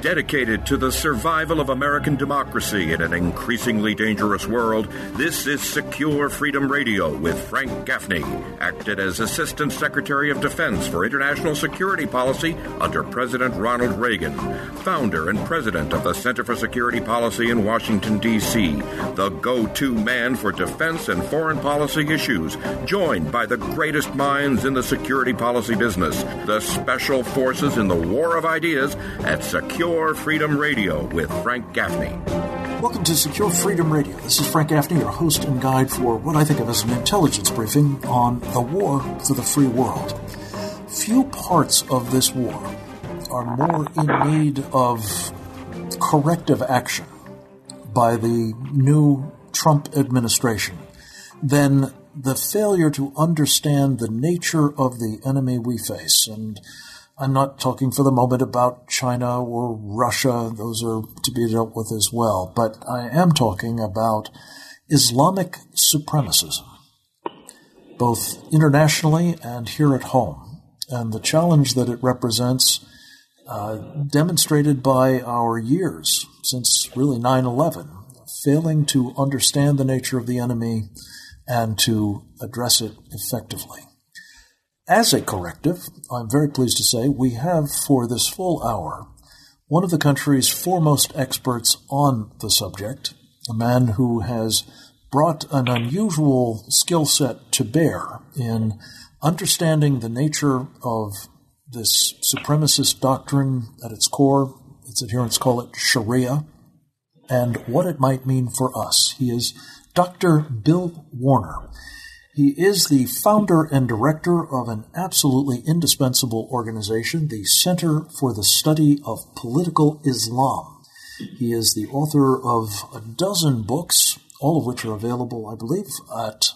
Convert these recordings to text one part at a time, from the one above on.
Dedicated to the survival of American democracy in an increasingly dangerous world, this is Secure Freedom Radio with Frank Gaffney, acted as Assistant Secretary of Defense for International Security Policy under President Ronald Reagan, founder and president of the Center for Security Policy in Washington, D.C., the go-to man for defense and foreign policy issues, joined by the greatest minds in the security policy business, the special forces in the war of ideas at Secure Freedom Radio with Frank Gaffney. Welcome to Secure Freedom Radio. This is Frank Gaffney, your host and guide for what I think of as an intelligence briefing on the war for the free world. Few parts of this war are more in need of corrective action by the new Trump administration than the failure to understand the nature of the enemy we face. And I'm not talking for the moment about China or Russia. Those are to be dealt with as well. But I am talking about Islamic supremacism, both internationally and here at home, and the challenge that it represents, demonstrated by our years since really 9/11, failing to understand the nature of the enemy and to address it effectively. As a corrective, I'm very pleased to say we have for this full hour one of the country's foremost experts on the subject, a man who has brought an unusual skill set to bear in understanding the nature of this supremacist doctrine at its core. Its adherents call it Sharia, and what it might mean for us. He is Dr. Bill Warner. He is the founder and director of an absolutely indispensable organization, the Center for the Study of Political Islam. He is the author of a dozen books, all of which are available, I believe, at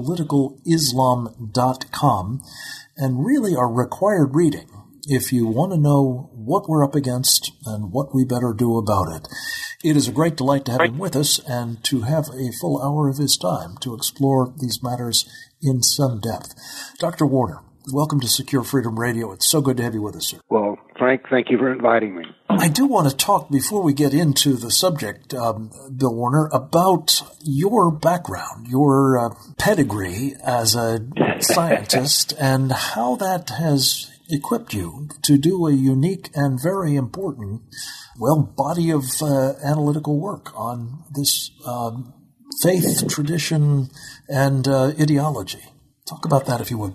politicalislam.com, and really are required reading if you want to know what we're up against and what we better do about it. It is a great delight to have him with us and to have a full hour of his time to explore these matters in some depth. Dr. Warner, welcome to Secure Freedom Radio. It's so good to have you with us, sir. Well, Frank, thank you for inviting me. I do want to talk, before we get into the subject, Bill Warner, about your background, your pedigree as a scientist, and how that has equipped you to do a unique and very important, body of analytical work on this faith, tradition, and ideology. Talk about that, if you would.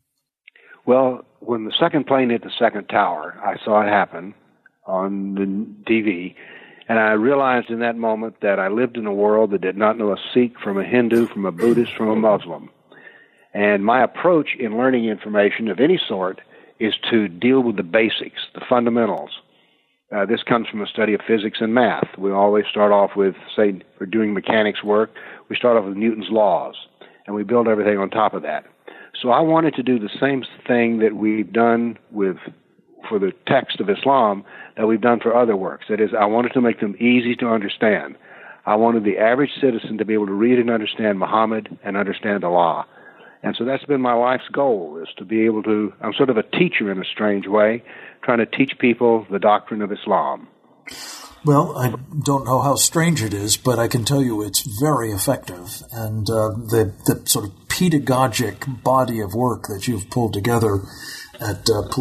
Well, when the second plane hit the second tower, I saw it happen on the TV, and I realized in that moment that I lived in a world that did not know a Sikh from a Hindu, from a Buddhist, from a Muslim. And my approach in learning information of any sort is to deal with the basics, the fundamentals. This comes from a study of physics and math. We always start off with, say, if we're doing mechanics work, we start off with Newton's laws, and we build everything on top of that. So I wanted to do the same thing that we've done for the text of Islam that we've done for other works. That is, I wanted to make them easy to understand. I wanted the average citizen to be able to read and understand Muhammad and understand Allah. And so that's been my life's goal, is to be able to, I'm sort of a teacher in a strange way, trying to teach people the doctrine of Islam. Well, I don't know how strange it is, but I can tell you it's very effective. And the sort of pedagogic body of work that you've pulled together at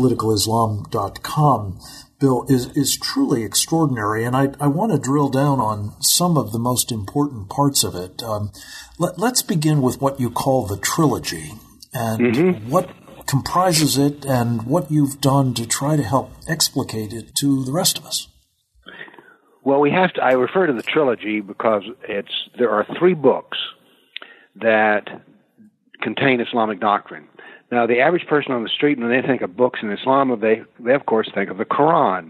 politicalislam.com, Bill, is truly extraordinary. And I want to drill down on some of the most important parts of it. Let's begin with what you call the trilogy and what comprises it and what you've done to try to help explicate it to the rest of us. Well, I refer to the trilogy because there are three books that contain Islamic doctrine. Now, the average person on the street, when they think of books in Islam, they of course think of the Quran.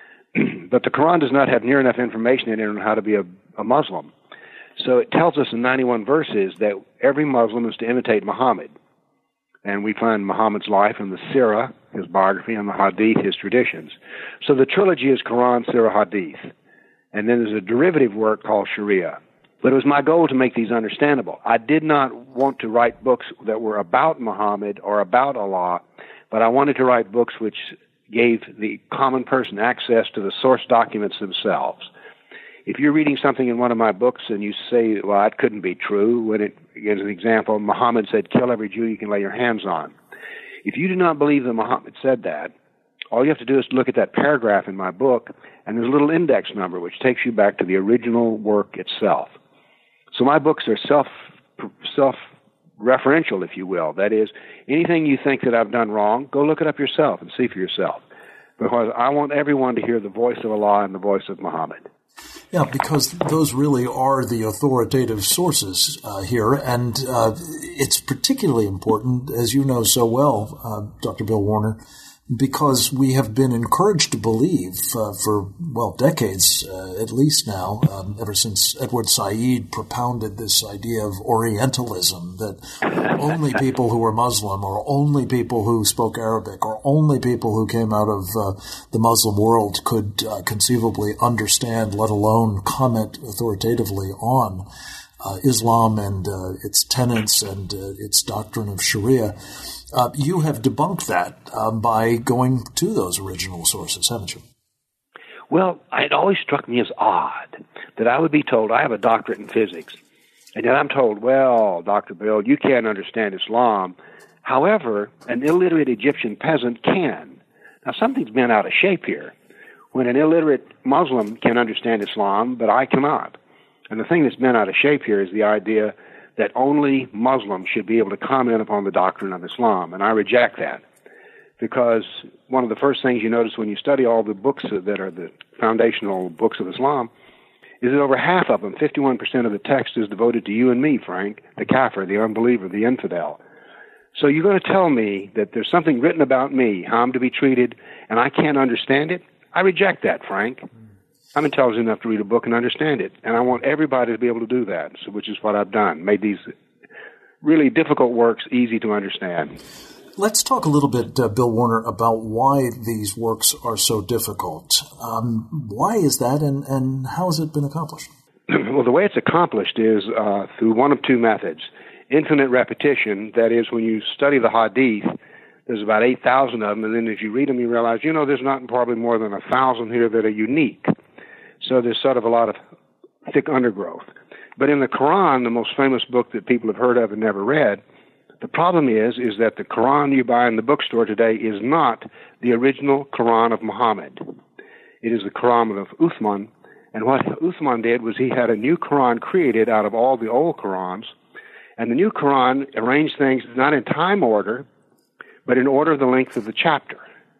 But the Quran does not have near enough information in it on how to be a Muslim. So it tells us in 91 verses that every Muslim is to imitate Muhammad. And we find Muhammad's life in the Sirah, his biography, and the Hadith, his traditions. So the trilogy is Quran, Sirah, Hadith. And then there's a derivative work called Sharia. But it was my goal to make these understandable. I did not want to write books that were about Muhammad or about Allah, but I wanted to write books which gave the common person access to the source documents themselves. If you're reading something in one of my books and you say, well, that couldn't be true, when it, as an example, Muhammad said, kill every Jew you can lay your hands on. If you do not believe that Muhammad said that, all you have to do is look at that paragraph in my book, and there's a little index number which takes you back to the original work itself. So my books are self-referential, if you will. That is, anything you think that I've done wrong, go look it up yourself and see for yourself. Because I want everyone to hear the voice of Allah and the voice of Muhammad. Yeah, because those really are the authoritative sources here, and it's particularly important, as you know so well, Dr. Bill Warner, because we have been encouraged to believe for, decades at least now, ever since Edward Said propounded this idea of Orientalism, that only people who were Muslim or only people who spoke Arabic or only people who came out of the Muslim world could conceivably understand, let alone comment authoritatively on Islam and its tenets and its doctrine of Sharia. You have debunked that by going to those original sources, haven't you? Well, it always struck me as odd that I would be told I have a doctorate in physics, and then I'm told, well, Dr. Bill, you can't understand Islam. However, an illiterate Egyptian peasant can. Now, something's been out of shape here. When an illiterate Muslim can understand Islam, but I cannot. And the thing that's been out of shape here is the idea that only Muslims should be able to comment upon the doctrine of Islam, and I reject that. Because one of the first things you notice when you study all the books that are the foundational books of Islam is that over half of them, 51% of the text, is devoted to you and me, Frank, the kafir, the unbeliever, the infidel. So you're going to tell me that there's something written about me, how I'm to be treated, and I can't understand it? I reject that, Frank. I'm intelligent enough to read a book and understand it, and I want everybody to be able to do that, which is what I've done, made these really difficult works easy to understand. Let's talk a little bit, Bill Warner, about why these works are so difficult. Why is that, and how has it been accomplished? Well, the way it's accomplished is through one of two methods. Infinite repetition, that is, when you study the Hadith, there's about 8,000 of them, and then as you read them, you realize, there's not probably more than 1,000 here that are unique. So there's sort of a lot of thick undergrowth. But in the Quran, the most famous book that people have heard of and never read, the problem is that the Quran you buy in the bookstore today is not the original Quran of Muhammad. It is the Quran of Uthman. And what Uthman did was he had a new Quran created out of all the old Qurans. And the new Quran arranged things not in time order, but in order of the length of the chapter.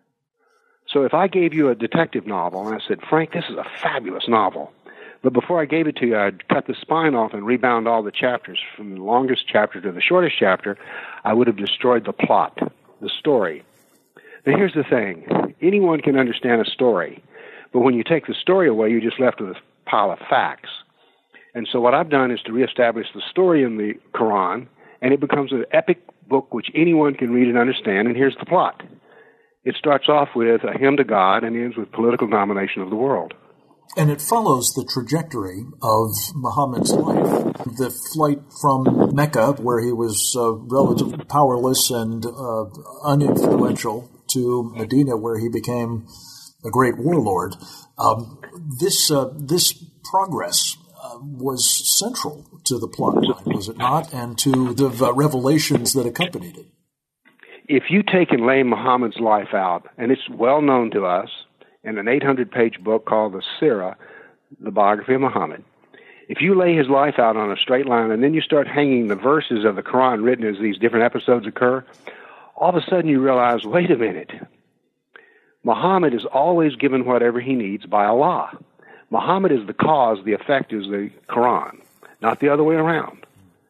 So if I gave you a detective novel and I said, Frank, this is a fabulous novel, but before I gave it to you, I'd cut the spine off and rebound all the chapters from the longest chapter to the shortest chapter, I would have destroyed the plot, the story. Now here's the thing. Anyone can understand a story, but when you take the story away, you're just left with a pile of facts. And so what I've done is to reestablish the story in the Quran, and it becomes an epic book which anyone can read and understand, and here's the plot. It starts off with a hymn to God and ends with political domination of the world. And it follows the trajectory of Muhammad's life. The flight from Mecca, where he was relatively powerless and uninfluential, to Medina, where he became a great warlord. This progress was central to the plot line, was it not? And to the revelations that accompanied it. If you take and lay Muhammad's life out, and it's well known to us in an 800-page book called the Sirah, the biography of Muhammad, if you lay his life out on a straight line and then you start hanging the verses of the Quran written as these different episodes occur, all of a sudden you realize, wait a minute, Muhammad is always given whatever he needs by Allah. Muhammad is the cause, the effect is the Quran, not the other way around.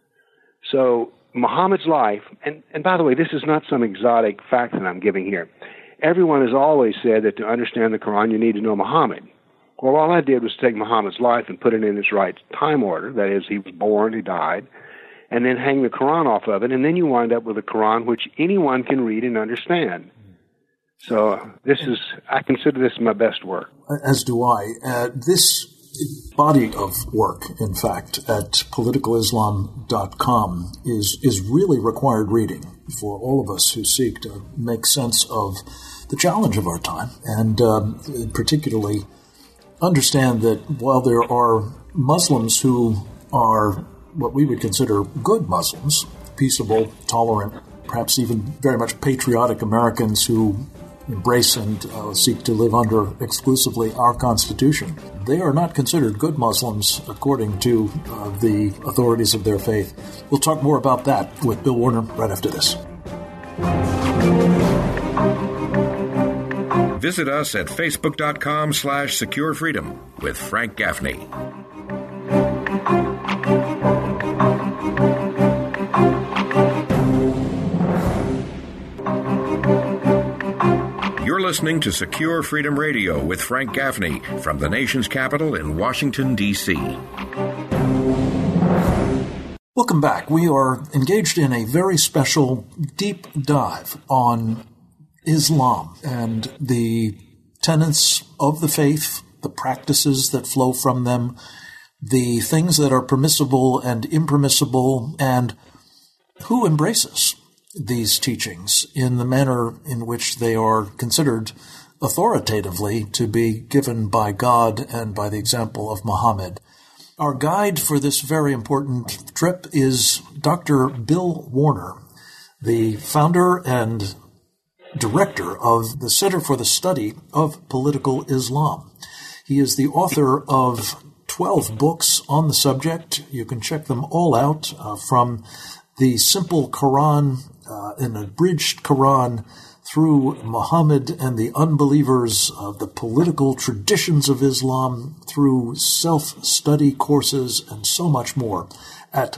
So Muhammad's life, and by the way, this is not some exotic fact that I'm giving here. Everyone has always said that to understand the Quran, you need to know Muhammad. Well, all I did was take Muhammad's life and put it in its right time order. That is, he was born, he died, and then hang the Quran off of it, and then you wind up with a Quran which anyone can read and understand. So I consider this my best work. As do I. This body of work, in fact, at politicalislam.com is really required reading for all of us who seek to make sense of the challenge of our time, and particularly understand that while there are Muslims who are what we would consider good Muslims, peaceable, tolerant, perhaps even very much patriotic Americans who embrace and seek to live under exclusively our Constitution, they are not considered good Muslims according to the authorities of their faith. We'll talk more about that with Bill Warner right after this. Visit us at facebook.com/securefreedom with Frank Gaffney. You're listening to Secure Freedom Radio with Frank Gaffney from the nation's capital in Washington, D.C. Welcome back. We are engaged in a very special deep dive on Islam and the tenets of the faith, the practices that flow from them, the things that are permissible and impermissible, and who embraces these teachings in the manner in which they are considered authoritatively to be given by God and by the example of Muhammad. Our guide for this very important trip is Dr. Bill Warner, the founder and director of the Center for the Study of Political Islam. He is the author of 12 books on the subject. You can check them all out from the Simple Quran, an abridged Quran, through Muhammad and the Unbelievers, the political traditions of Islam, through self-study courses, and so much more at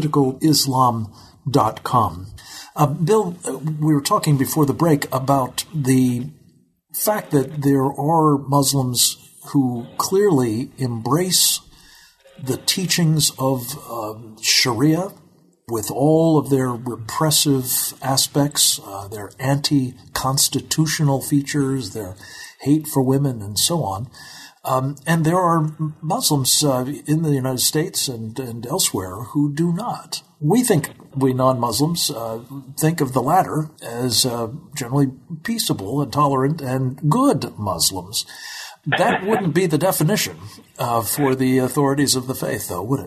politicalislam.com. Bill, we were talking before the break about the fact that there are Muslims who clearly embrace the teachings of Sharia with all of their repressive aspects, their anti-constitutional features, their hate for women, and so on. And there are Muslims in the United States and elsewhere who do not. We non-Muslims think of the latter as generally peaceable and tolerant and good Muslims. That wouldn't be the definition for the authorities of the faith, though, would it?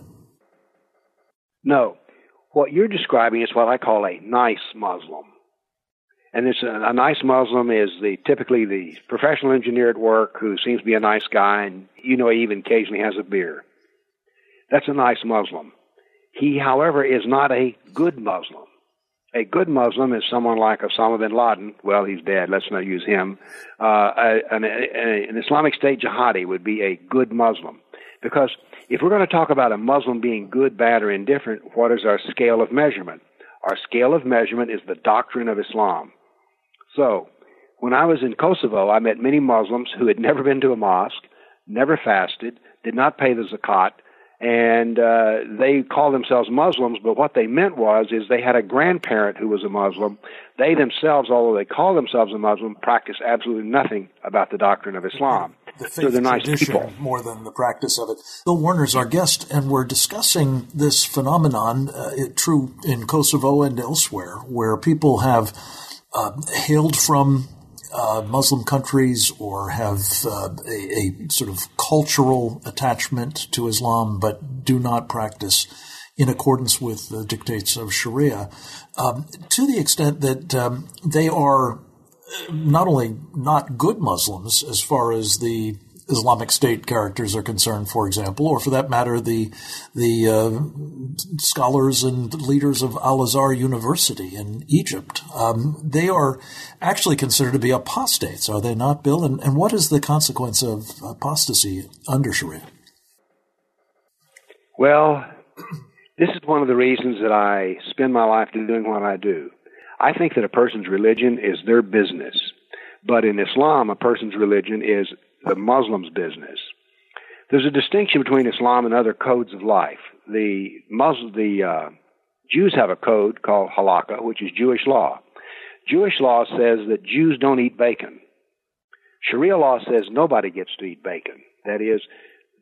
No. What you're describing is what I call a nice Muslim. And a nice Muslim is typically the professional engineer at work who seems to be a nice guy, and he even occasionally has a beer. That's a nice Muslim. He, however, is not a good Muslim. A good Muslim is someone like Osama bin Laden. Well, he's dead. Let's not use him. An Islamic State jihadi would be a good Muslim. Because if we're going to talk about a Muslim being good, bad, or indifferent, what is our scale of measurement? Our scale of measurement is the doctrine of Islam. So, when I was in Kosovo, I met many Muslims who had never been to a mosque, never fasted, did not pay the zakat, and they called themselves Muslims, but what they meant is they had a grandparent who was a Muslim. They themselves, although they call themselves a Muslim, practice absolutely nothing about the doctrine of Islam. The faith they're nice tradition people. More than the practice of it. Bill Warner's our guest, and we're discussing this phenomenon, true in Kosovo and elsewhere, where people have hailed from Muslim countries or have a sort of cultural attachment to Islam, but do not practice in accordance with the dictates of Sharia, to the extent that they are not only not good Muslims as far as the Islamic State characters are concerned, for example, or for that matter, the scholars and leaders of Al-Azhar University in Egypt. They are actually considered to be apostates, are they not, Bill? And what is the consequence of apostasy under Sharia? Well, this is one of the reasons that I spend my life doing what I do. I think that a person's religion is their business. But in Islam, a person's religion is the Muslim's business. There's a distinction between Islam and other codes of life. The Jews have a code called halakha, which is Jewish law. Jewish law says that Jews don't eat bacon. Sharia law says nobody gets to eat bacon. That is,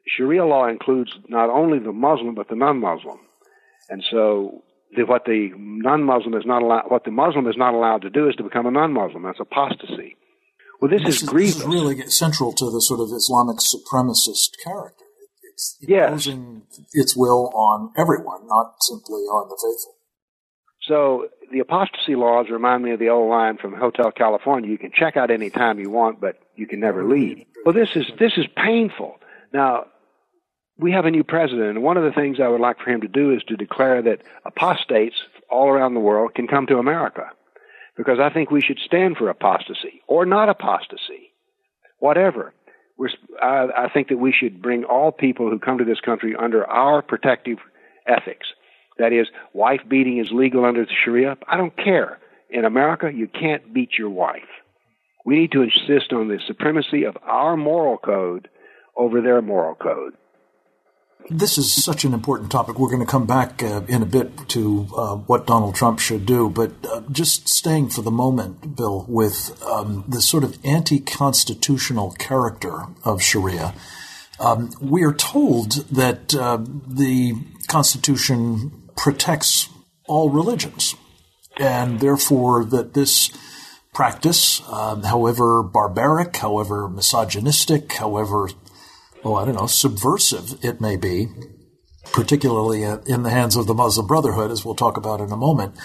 Sharia law includes not only the Muslim but the non-Muslim, and so what the Muslim is not allowed to do is to become a non-Muslim. That's apostasy. Well, this is grievous. This is really central to the sort of Islamic supremacist character. It's imposing its will on everyone, not simply on the faithful. So the apostasy laws remind me of the old line from Hotel California: you can check out any time you want, but you can never leave. Well, this is painful. Now, we have a new president, and one of the things I would like for him to do is to declare that apostates all around the world can come to America, because I think we should stand for apostasy, or not apostasy, whatever. I think that we should bring all people who come to this country under our protective ethics. That is, wife beating is legal under the Sharia. I don't care. In America, you can't beat your wife. We need to insist on the supremacy of our moral code over their moral code. This is such an important topic. We're going to come back in a bit to what Donald Trump should do, but just staying for the moment, Bill, with the sort of anti-constitutional character of Sharia. We are told that the Constitution protects all religions, and therefore that this practice, however barbaric, however misogynistic, however subversive it may be, particularly in the hands of the Muslim Brotherhood, as we'll talk about in a moment,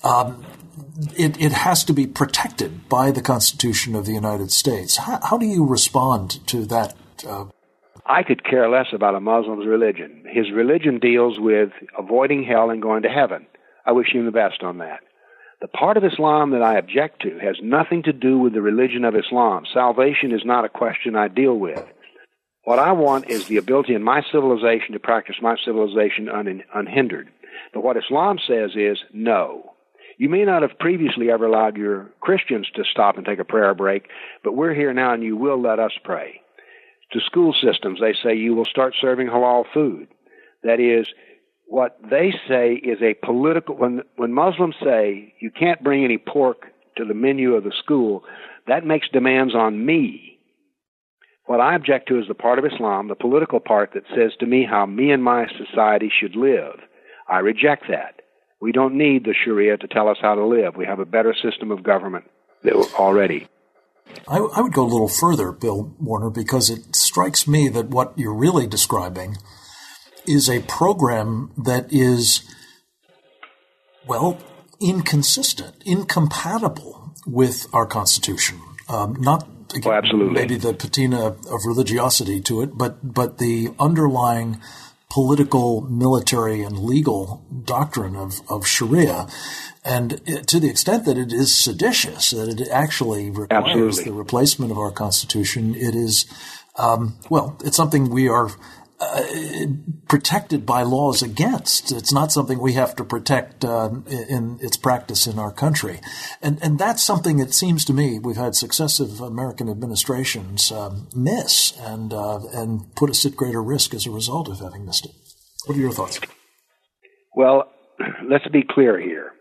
it has to be protected by the Constitution of the United States. How do you respond to that? I could care less about a Muslim's religion. His religion deals with avoiding hell and going to heaven. I wish him the best on that. The part of Islam that I object to has nothing to do with the religion of Islam. Salvation is not a question I deal with. What I want is the ability in my civilization to practice my civilization unhindered. But what Islam says is no. You may not have previously ever allowed your Christians to stop and take a prayer break, but we're here now and you will let us pray. To school systems, they say you will start serving halal food. That is, what they say is a political... When Muslims say you can't bring any pork to the menu of the school, that makes demands on me. What I object to is the part of Islam, the political part, that says to me how me and my society should live. I reject that. We don't need the Sharia to tell us how to live. We have a better system of government already. I would go a little further, Bill Warner, because it strikes me that what you're really describing is a program that is, inconsistent, incompatible with our Constitution. Not absolutely. Maybe the patina of religiosity to it, but the underlying political, military, and legal doctrine of Sharia. And to the extent that it is seditious, that it actually requires the replacement of our Constitution, it is, it's something we are protected by laws against. It's not something we have to protect in its practice in our country. And that's something, it seems to me, we've had successive American administrations miss and put us at greater risk as a result of having missed it. What are your thoughts? Well, let's be clear here.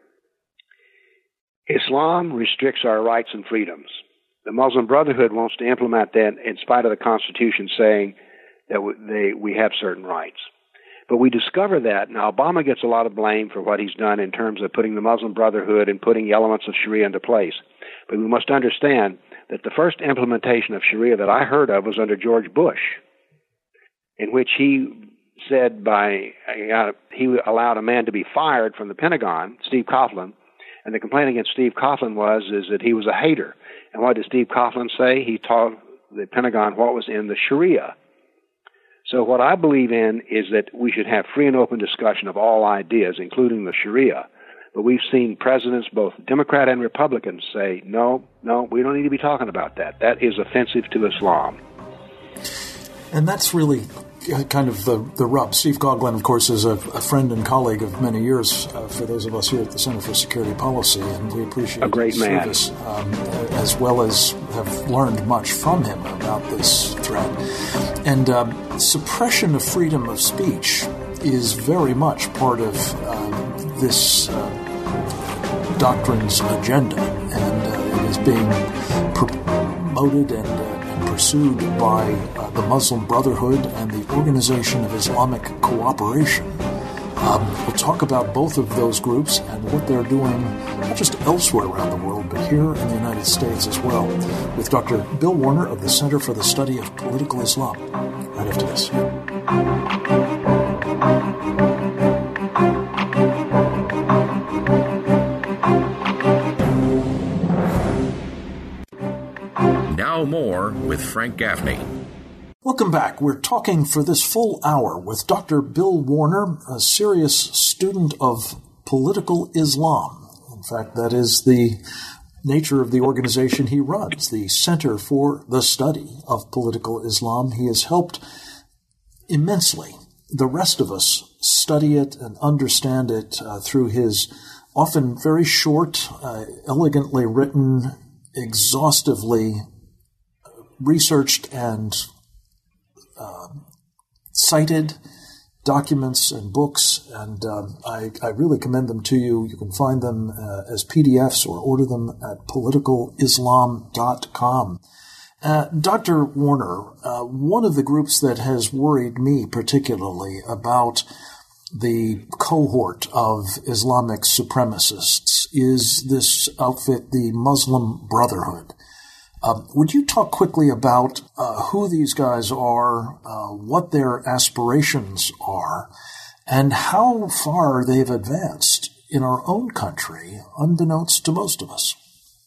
Islam restricts our rights and freedoms. The Muslim Brotherhood wants to implement that in spite of the Constitution saying that we have certain rights. But we discover that. Now, Obama gets a lot of blame for what he's done in terms of putting the Muslim Brotherhood and putting elements of Sharia into place. But we must understand that the first implementation of Sharia that I heard of was under George Bush, in which he said he allowed a man to be fired from the Pentagon, Steve Coughlin, and the complaint against Steve Coughlin is that he was a hater. And what did Steve Coughlin say? He taught the Pentagon what was in the Sharia. So what I believe in is that we should have free and open discussion of all ideas, including the Sharia. But we've seen presidents, both Democrat and Republican, say, no, we don't need to be talking about that. That is offensive to Islam. And that's really kind of the rub. Steve Coughlin, of course, is a friend and colleague of many years for those of us here at the Center for Security Policy, and we appreciate his service, as well as have learned much from him about this threat. And suppression of freedom of speech is very much part of this doctrine's agenda, and it is being promoted and pursued by the Muslim Brotherhood and the Organization of Islamic Cooperation. We'll talk about both of those groups and what they're doing, not just elsewhere around the world, but here in the United States as well, with Dr. Bill Warner of the Center for the Study of Political Islam. Right after this. Now more with Frank Gaffney. Welcome back. We're talking for this full hour with Dr. Bill Warner, a serious student of political Islam. In fact, that is the nature of the organization he runs, the Center for the Study of Political Islam. He has helped immensely the rest of us study it and understand it through his often very short, elegantly written, exhaustively researched and cited documents and books, and I really commend them to you. You can find them as PDFs or order them at politicalislam.com. Dr. Warner, one of the groups that has worried me particularly about the cohort of Islamic supremacists is this outfit, the Muslim Brotherhood. Would you talk quickly about who these guys are, what their aspirations are, and how far they've advanced in our own country, unbeknownst to most of us?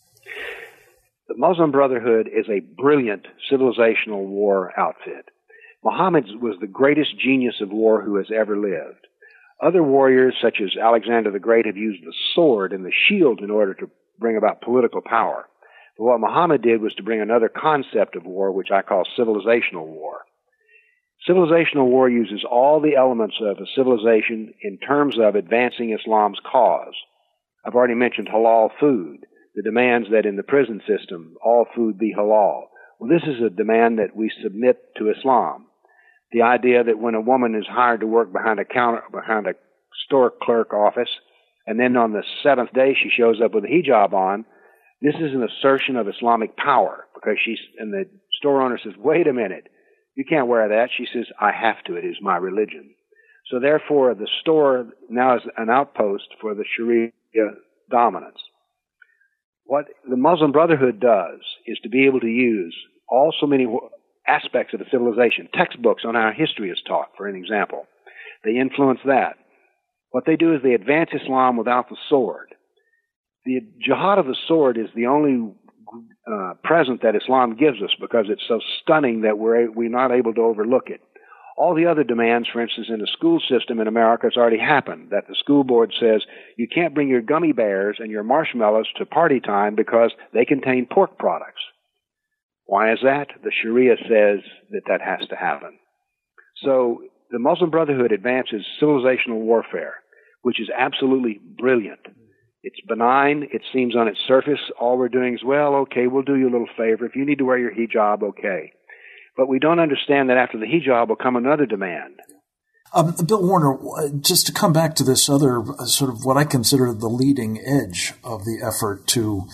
The Muslim Brotherhood is a brilliant civilizational war outfit. Muhammad was the greatest genius of war who has ever lived. Other warriors, such as Alexander the Great, have used the sword and the shield in order to bring about political power. But what Muhammad did was to bring another concept of war, which I call civilizational war. Civilizational war uses all the elements of a civilization in terms of advancing Islam's cause. I've already mentioned halal food, the demands that in the prison system all food be halal. Well, this is a demand that we submit to Islam. The idea that when a woman is hired to work behind a counter, behind a store clerk office, and then on the seventh day she shows up with a hijab on, this is an assertion of Islamic power, because and the store owner says, wait a minute, you can't wear that. She says, I have to. It is my religion. So therefore, the store now is an outpost for the Sharia dominance. What the Muslim Brotherhood does is to be able to use so many aspects of the civilization, textbooks on how history is taught, for an example. They influence that. What they do is they advance Islam without the sword. The jihad of the sword is the only present that Islam gives us, because it's so stunning that we're not able to overlook it. All the other demands, for instance, in the school system in America, has already happened, that the school board says you can't bring your gummy bears and your marshmallows to party time because they contain pork products. Why is that? The Sharia says that has to happen. So the Muslim Brotherhood advances civilizational warfare, which is absolutely brilliant. It's benign. It seems on its surface all we're doing is, well, okay, we'll do you a little favor. If you need to wear your hijab, okay. But we don't understand that after the hijab will come another demand. Bill Warner, just to come back to this other sort of what I consider the leading edge of the effort to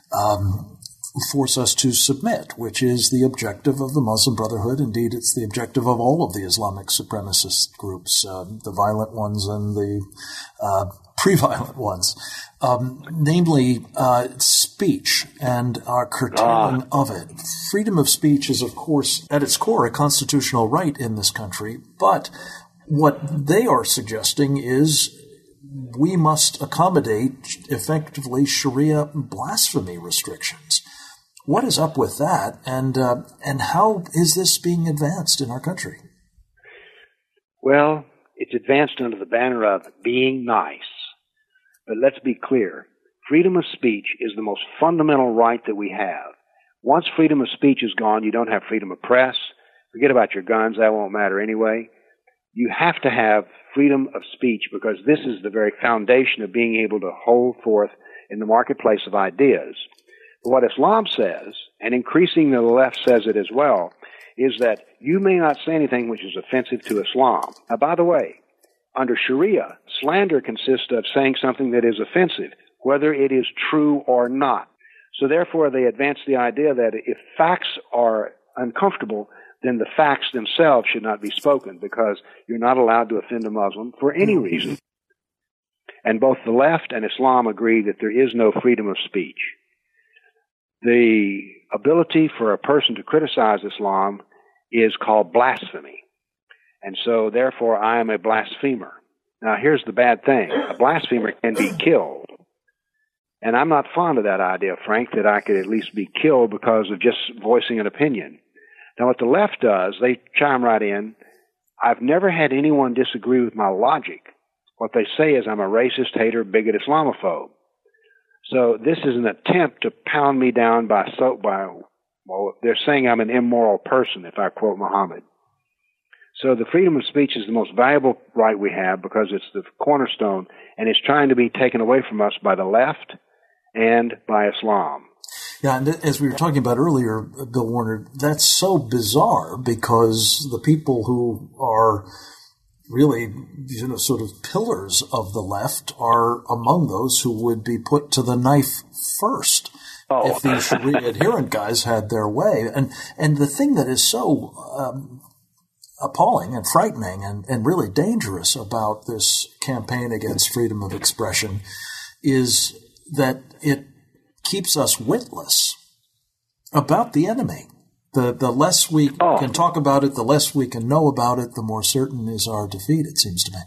force us to submit, which is the objective of the Muslim Brotherhood. Indeed, it's the objective of all of the Islamic supremacist groups, the violent ones and the pre-violent ones, namely speech and our curtailing of it. Freedom of speech is, of course, at its core, a constitutional right in this country, but what they are suggesting is we must accommodate effectively Sharia blasphemy restrictions. What is up with that, and how is this being advanced in our country? Well, it's advanced under the banner of being nice. But let's be clear. Freedom of speech is the most fundamental right that we have. Once freedom of speech is gone, you don't have freedom of press. Forget about your guns. That won't matter anyway. You have to have freedom of speech, because this is the very foundation of being able to hold forth in the marketplace of ideas. But what Islam says, and increasingly the left says it as well, is that you may not say anything which is offensive to Islam. Now, by the way, under Sharia, slander consists of saying something that is offensive, whether it is true or not. So therefore, they advance the idea that if facts are uncomfortable, then the facts themselves should not be spoken, because you're not allowed to offend a Muslim for any reason. And both the left and Islam agree that there is no freedom of speech. The ability for a person to criticize Islam is called blasphemy. And so, therefore, I am a blasphemer. Now, here's the bad thing. A blasphemer can be killed. And I'm not fond of that idea, Frank, that I could at least be killed because of just voicing an opinion. Now, what the left does, they chime right in. I've never had anyone disagree with my logic. What they say is I'm a racist, hater, bigot, Islamophobe. So this is an attempt to pound me down well, they're saying I'm an immoral person, if I quote Muhammad. So the freedom of speech is the most valuable right we have because it's the cornerstone, and it's trying to be taken away from us by the left and by Islam. Yeah, and as we were talking about earlier, Bill Warner, that's so bizarre because the people who are really, sort of pillars of the left are among those who would be put to the knife first if these Sharia adherent guys had their way. And the thing that is so appalling and frightening and really dangerous about this campaign against freedom of expression is that it keeps us witless about the enemy. The less we can talk about it, the less we can know about it, the more certain is our defeat, it seems to me.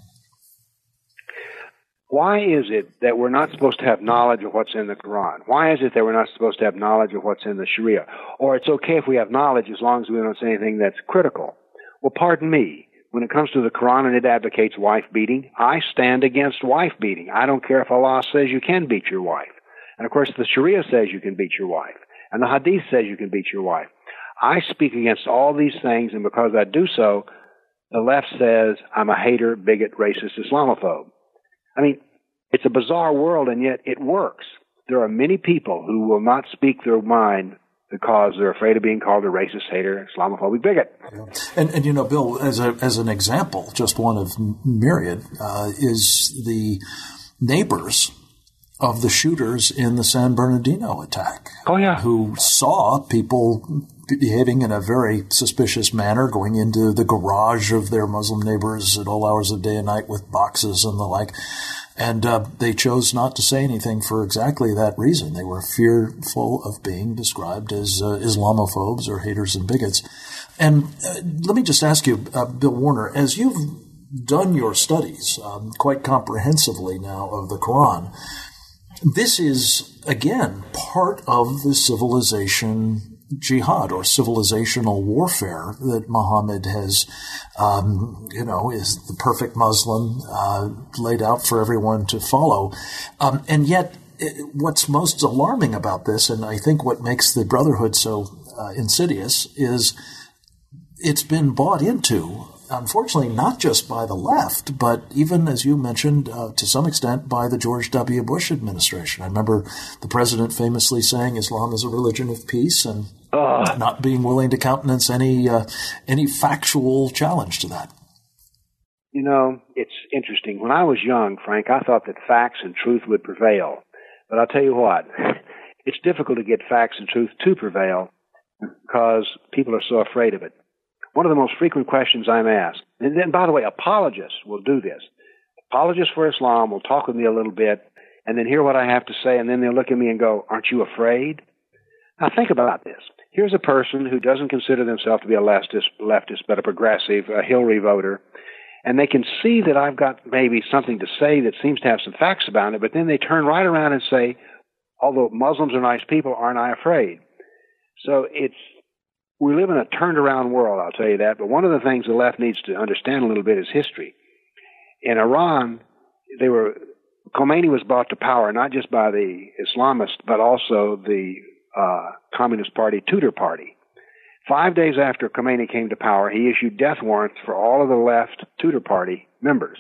Why is it that we're not supposed to have knowledge of what's in the Quran? Why is it that we're not supposed to have knowledge of what's in the Sharia? Or it's okay if we have knowledge as long as we don't say anything that's critical. Well, pardon me. When it comes to the Quran and it advocates wife beating, I stand against wife beating. I don't care if Allah says you can beat your wife. And of course, the Sharia says you can beat your wife. And the Hadith says you can beat your wife. I speak against all these things, and because I do so, the left says I'm a hater, bigot, racist, Islamophobe. I mean, it's a bizarre world, and yet it works. There are many people who will not speak their mind because they're afraid of being called a racist, hater, Islamophobic bigot. Yeah. And Bill, as an example, just one of myriad, is the neighbors of the shooters in the San Bernardino attack. Oh, yeah. Who saw people behaving in a very suspicious manner, going into the garage of their Muslim neighbors at all hours of day and night with boxes and the like. And they chose not to say anything for exactly that reason. They were fearful of being described as Islamophobes or haters and bigots. And let me just ask you, Bill Warner, as you've done your studies quite comprehensively now of the Quran, this is, again, part of the civilization jihad or civilizational warfare that Muhammad has, is the perfect Muslim laid out for everyone to follow. And yet, what's most alarming about this, and I think what makes the Brotherhood so insidious, is it's been bought into, unfortunately, not just by the left, but even, as you mentioned, to some extent by the George W. Bush administration. I remember the president famously saying Islam is a religion of peace and not being willing to countenance any factual challenge to that. You know, it's interesting. When I was young, Frank, I thought that facts and truth would prevail. But I'll tell you what, it's difficult to get facts and truth to prevail because people are so afraid of it. One of the most frequent questions I'm asked, and then, by the way, apologists will do this. Apologists for Islam will talk with me a little bit and then hear what I have to say, and then they'll look at me and go, "Aren't you afraid?" Now, think about this. Here's a person who doesn't consider themselves to be a leftist, but a progressive, a Hillary voter, and they can see that I've got maybe something to say that seems to have some facts about it, but then they turn right around and say, although Muslims are nice people, aren't I afraid? So we live in a turned-around world, I'll tell you that, but one of the things the left needs to understand a little bit is history. In Iran, Khomeini was brought to power not just by the Islamists, but also the Communist Party, Tudor Party. 5 days after Khomeini came to power, he issued death warrants for all of the left Tudor Party members.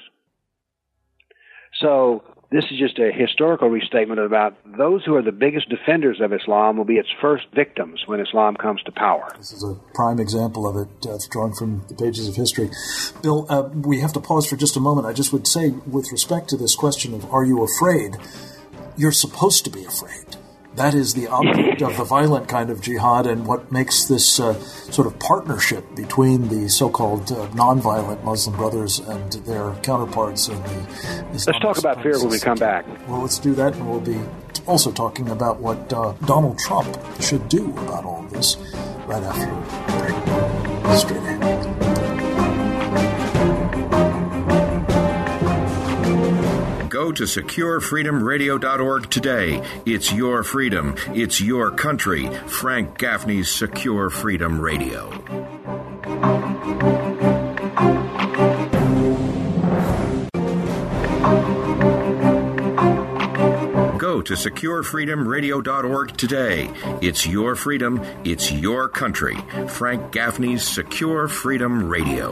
So this is just a historical restatement about those who are the biggest defenders of Islam will be its first victims when Islam comes to power. This is a prime example of it, drawn from the pages of history. Bill, we have to pause for just a moment. I just would say, with respect to this question of are you afraid, you're supposed to be afraid. That is the object of the violent kind of jihad, and what makes this sort of partnership between the so-called nonviolent Muslim Brothers and their counterparts in the Islamic Let's talk about fear when we come back. Well, let's do that, and we'll be also talking about what Donald Trump should do about all of this right after the break. Straight ahead. Go to SecureFreedomRadio.org today. It's your freedom. It's your country. Frank Gaffney's Secure Freedom Radio. Go to SecureFreedomRadio.org today. It's your freedom. It's your country. Frank Gaffney's Secure Freedom Radio.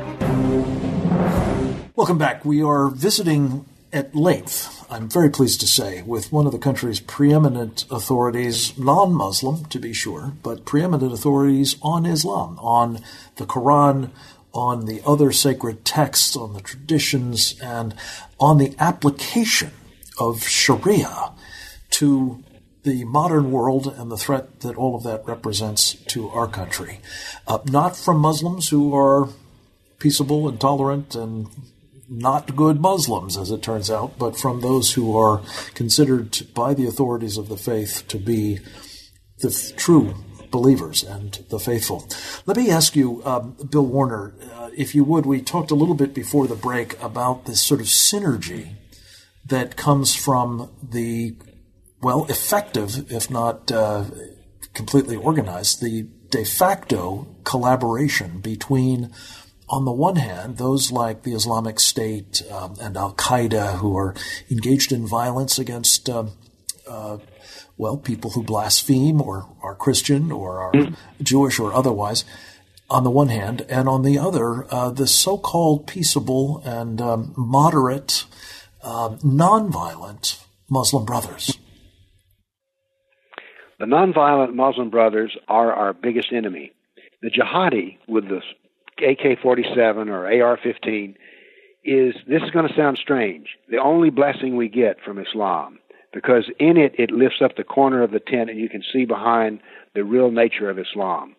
Welcome back. We are visiting at length, I'm very pleased to say, with one of the country's preeminent authorities, non-Muslim to be sure, but preeminent authorities on Islam, on the Quran, on the other sacred texts, on the traditions, and on the application of Sharia to the modern world and the threat that all of that represents to our country. Not from Muslims who are peaceable and tolerant and not good Muslims, as it turns out, but from those who are considered by the authorities of the faith to be the true believers and the faithful. Let me ask you, Bill Warner, if you would, we talked a little bit before the break about this sort of synergy that comes from the, well, effective, if not completely organized, the de facto collaboration between, on the one hand, those like the Islamic State and Al-Qaeda who are engaged in violence against, people who blaspheme or are Christian or are Jewish or otherwise, on the one hand, and on the other, the so-called peaceable and moderate, nonviolent Muslim Brothers. The nonviolent Muslim Brothers are our biggest enemy. The jihadi with the AK-47 or AR-15 this is going to sound strange, the only blessing we get from Islam, because in it lifts up the corner of the tent and you can see behind the real nature of Islam.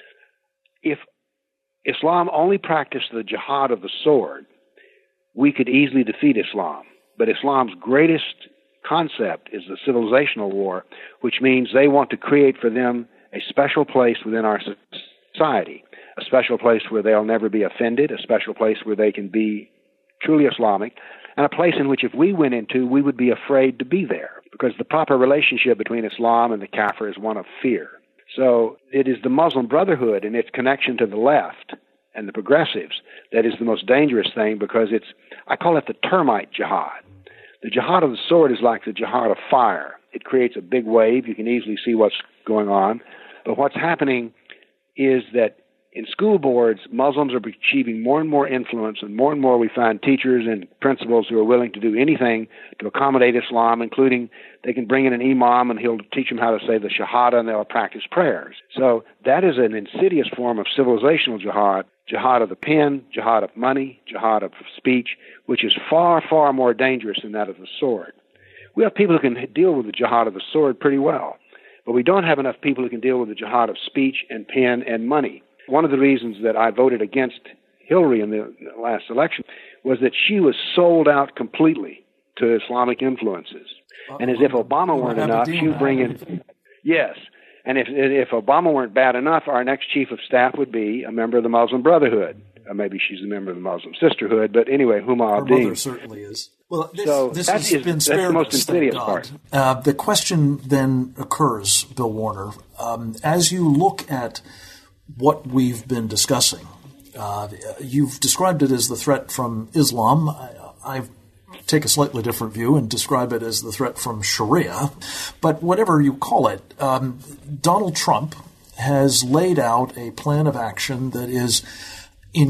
If Islam only practiced the jihad of the sword, we could easily defeat Islam. But Islam's greatest concept is the civilizational war, which means they want to create for them a special place within our society, a special place where they'll never be offended, a special place where they can be truly Islamic, and a place in which if we went into, we would be afraid to be there, because the proper relationship between Islam and the Kafir is one of fear. So it is the Muslim Brotherhood and its connection to the left and the progressives that is the most dangerous thing, because I call it the termite jihad. The jihad of the sword is like the jihad of fire. It creates a big wave. You can easily see what's going on. But what's happening is that in school boards, Muslims are achieving more and more influence, and more we find teachers and principals who are willing to do anything to accommodate Islam, including they can bring in an imam and he'll teach them how to say the Shahada and they'll practice prayers. So that is an insidious form of civilizational jihad, jihad of the pen, jihad of money, jihad of speech, which is far, far more dangerous than that of the sword. We have people who can deal with the jihad of the sword pretty well, but we don't have enough people who can deal with the jihad of speech and pen and money. One of the reasons that I voted against Hillary in the last election was that she was sold out completely to Islamic influences. And as if Obama weren't enough, she would bring in... Yes. And if Obama weren't bad enough, our next chief of staff would be a member of the Muslim Brotherhood. Maybe she's a member of the Muslim Sisterhood, but anyway, Huma Abedin. Her mother certainly is. Well, this has been spared, that's the most insidious part. The question then occurs, Bill Warner, as you look at what we've been discussing, you've described it as the threat from Islam. I take a slightly different view and describe it as the threat from Sharia. But whatever you call it, Donald Trump has laid out a plan of action that is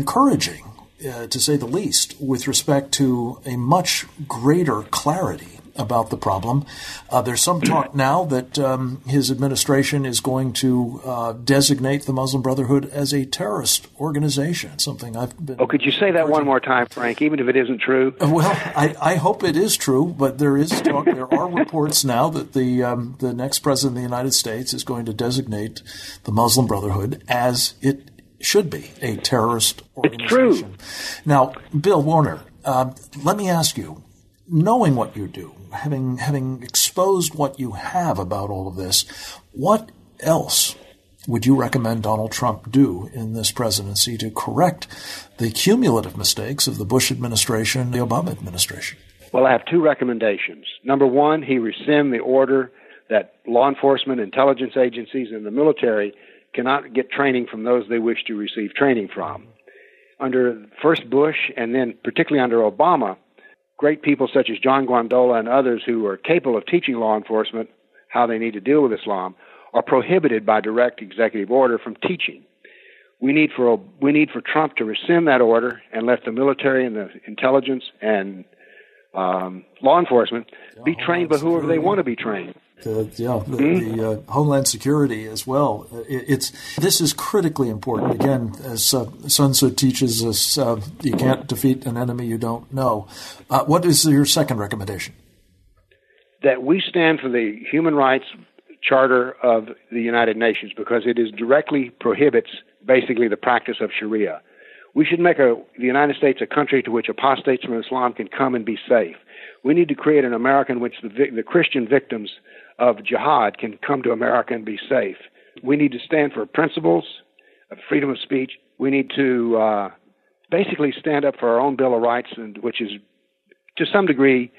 encouraging, to say the least, with respect to a much greater clarity about the problem. There's some talk now that his administration is going to designate the Muslim Brotherhood as a terrorist organization, something I've been... Oh, could you say that one more time, Frank, even if it isn't true? Well, I hope it is true, but there is talk. There are reports now that the next president of the United States is going to designate the Muslim Brotherhood as it should be, a terrorist organization. It's true. Now, Bill Warner, let me ask you, knowing what you do, having exposed what you have about all of this, what else would you recommend Donald Trump do in this presidency to correct the cumulative mistakes of the Bush administration, the Obama administration? Well, I have two recommendations. Number one, he rescind the order that law enforcement, intelligence agencies, and the military cannot get training from those they wish to receive training from. Under first Bush and then particularly under Obama, great people such as John Guandola and others who are capable of teaching law enforcement how they need to deal with Islam are prohibited by direct executive order from teaching. We need for Trump to rescind that order and let the military and the intelligence and law enforcement be trained by whoever they want to be trained. The Homeland Security as well. This is critically important. Again, as Sun Tzu teaches us, you can't defeat an enemy you don't know. What is your second recommendation? That we stand for the Human Rights Charter of the United Nations because it directly prohibits basically the practice of Sharia. We should make the United States a country to which apostates from Islam can come and be safe. We need to create an America in which the Christian victims of jihad can come to America and be safe. We need to stand for principles of freedom of speech. We need to basically stand up for our own Bill of Rights, which is to some degree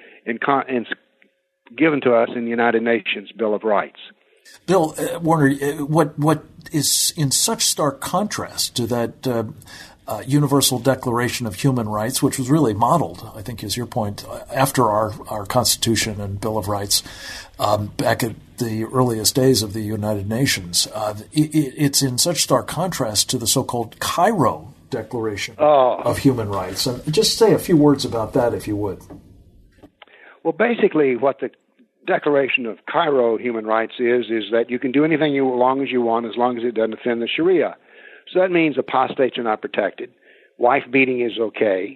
given to us in the United Nations Bill of Rights. Bill Warner, what is in such stark contrast to that Universal Declaration of Human Rights, which was really modeled, I think is your point, after our Constitution and Bill of Rights back at the earliest days of the United Nations. It's in such stark contrast to the so-called Cairo Declaration of Human Rights. And just say a few words about that, if you would. Well, basically what the Declaration of Cairo Human Rights is that you can do anything as long as you want, as long as it doesn't offend the Sharia. So that means apostates are not protected. Wife beating is okay.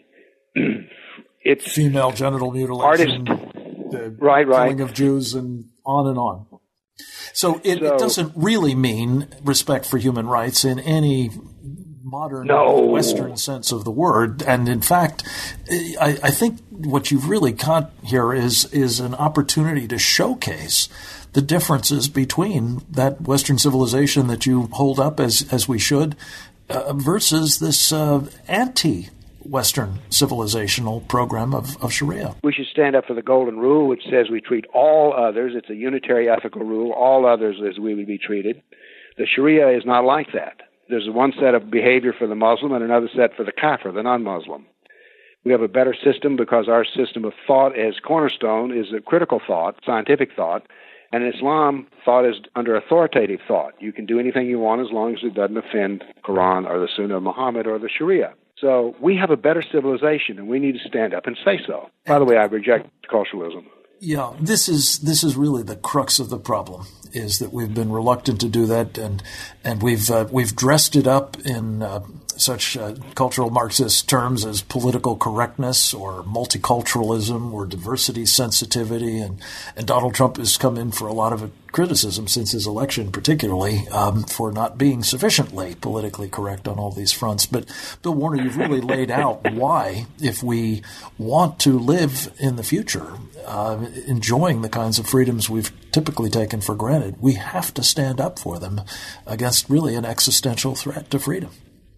It's female genital mutilation, the killing of Jews, and on and on. So it doesn't really mean respect for human rights in any modern Western sense of the word. And in fact, I think what you've really got here is an opportunity to showcase the differences between that Western civilization that you hold up as we should versus this anti-Western civilizational program of Sharia. We should stand up for the Golden Rule, which says we treat all others. It's a unitary ethical rule. All others as we would be treated. The Sharia is not like that. There's one set of behavior for the Muslim and another set for the Kafir, the non-Muslim. We have a better system because our system of thought as cornerstone is a critical thought, scientific thought, and in Islam, thought is under authoritative thought. You can do anything you want as long as it doesn't offend Quran or the Sunnah of Muhammad or the Sharia. So we have a better civilization, and we need to stand up and say so. By the way, I reject culturalism. Yeah, this is really the crux of the problem, is that we've been reluctant to do that, and we've dressed it up in such cultural Marxist terms as political correctness or multiculturalism or diversity sensitivity, and Donald Trump has come in for a lot of criticism since his election, particularly for not being sufficiently politically correct on all these fronts. But Bill Warner, you've really laid out why, if we want to live in the future, enjoying the kinds of freedoms we've typically taken for granted, we have to stand up for them against really an existential threat to freedom.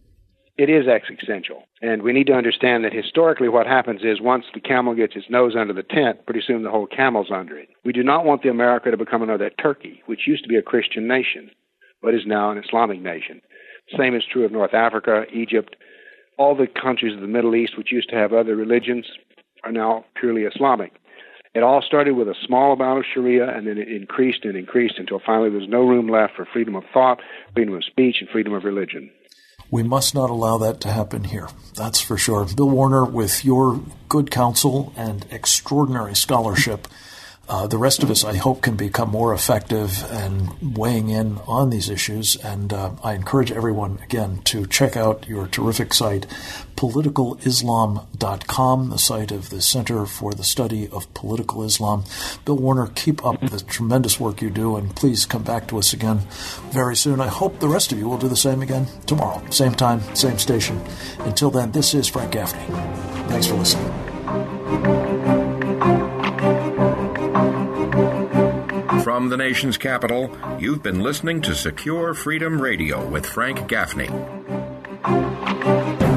It is existential. And we need to understand that historically what happens is once the camel gets its nose under the tent, pretty soon the whole camel's under it. We do not want the America to become another Turkey, which used to be a Christian nation, but is now an Islamic nation. The same is true of North Africa, Egypt. All the countries of the Middle East, which used to have other religions, are now purely Islamic. It all started with a small amount of Sharia, and then it increased and increased until finally there's no room left for freedom of thought, freedom of speech, and freedom of religion. We must not allow that to happen here. That's for sure. Bill Warner, with your good counsel and extraordinary scholarship, the rest of us, I hope, can become more effective and weighing in on these issues. And I encourage everyone, again, to check out your terrific site, politicalislam.com, the site of the Center for the Study of Political Islam. Bill Warner, keep up the tremendous work you do, and please come back to us again very soon. I hope the rest of you will do the same again tomorrow. Same time, same station. Until then, this is Frank Gaffney. Thanks for listening. From the nation's capital, you've been listening to Secure Freedom Radio with Frank Gaffney.